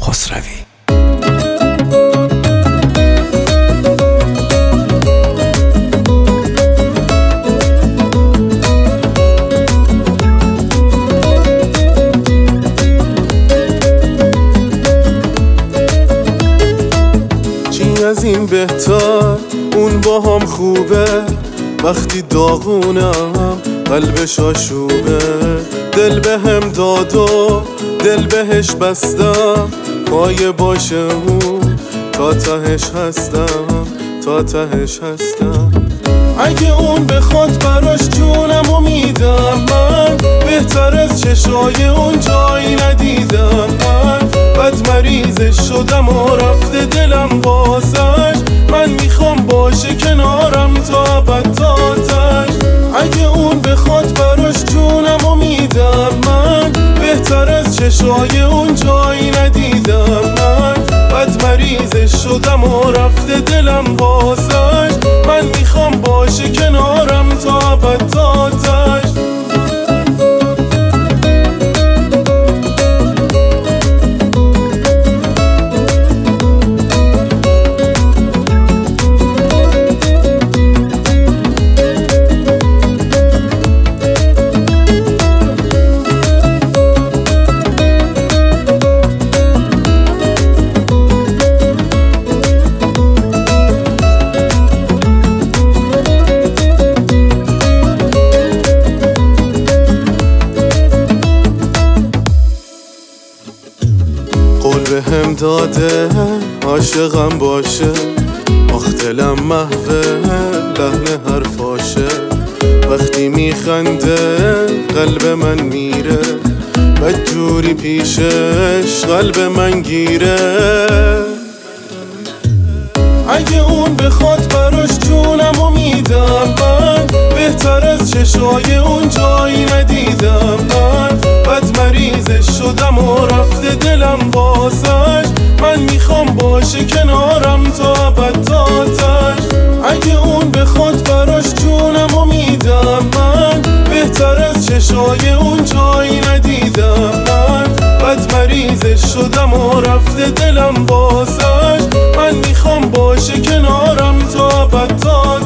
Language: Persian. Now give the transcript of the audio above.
خسروی. چی از این بهتر، اون با هم خوبه، وقتی داغونم قلبش آشوبه. دل بهم داد و دل بهش بستم، پایه باشه اون تا تهش هستم، تا تهش هستم. اگه اون بخواد براش جونمو میدم من، بهتر از چشای اون جایی ندیدم من. بد مریضش شدم و رفته دلم واسش، من میخوام باشه کنارم تا ابد تا آتش. اگه اون بخواد براش جونمو میدم من، بهتر از چشای اون جایی ندیدم من. بد مریضش شدم و رفته دلم واسش، من میخوام باشه کنارم تا ابد تا آتش. قول بهم داده عاشقم باشه، آخ دلم محوه لحن حرفاشه. وقتی میخنده قلب من میره، بدجوری پیشش قلب من گیره. اگه اون بخواد براش جونمو میدم من، بهتر از چشای اون جایی ندیدم من. بد مریضش شدم و رفته دلم واسش، من میخوام باشه کنارم تا ابد تا آتش. اگه اون بخواد براش جونمو میدم من، بهتر از چشای اون جایی ندیدم من. بد مریضش شدم و رفته دلم واسش، من میخوام باشه کنارم تا ابد تا آتش.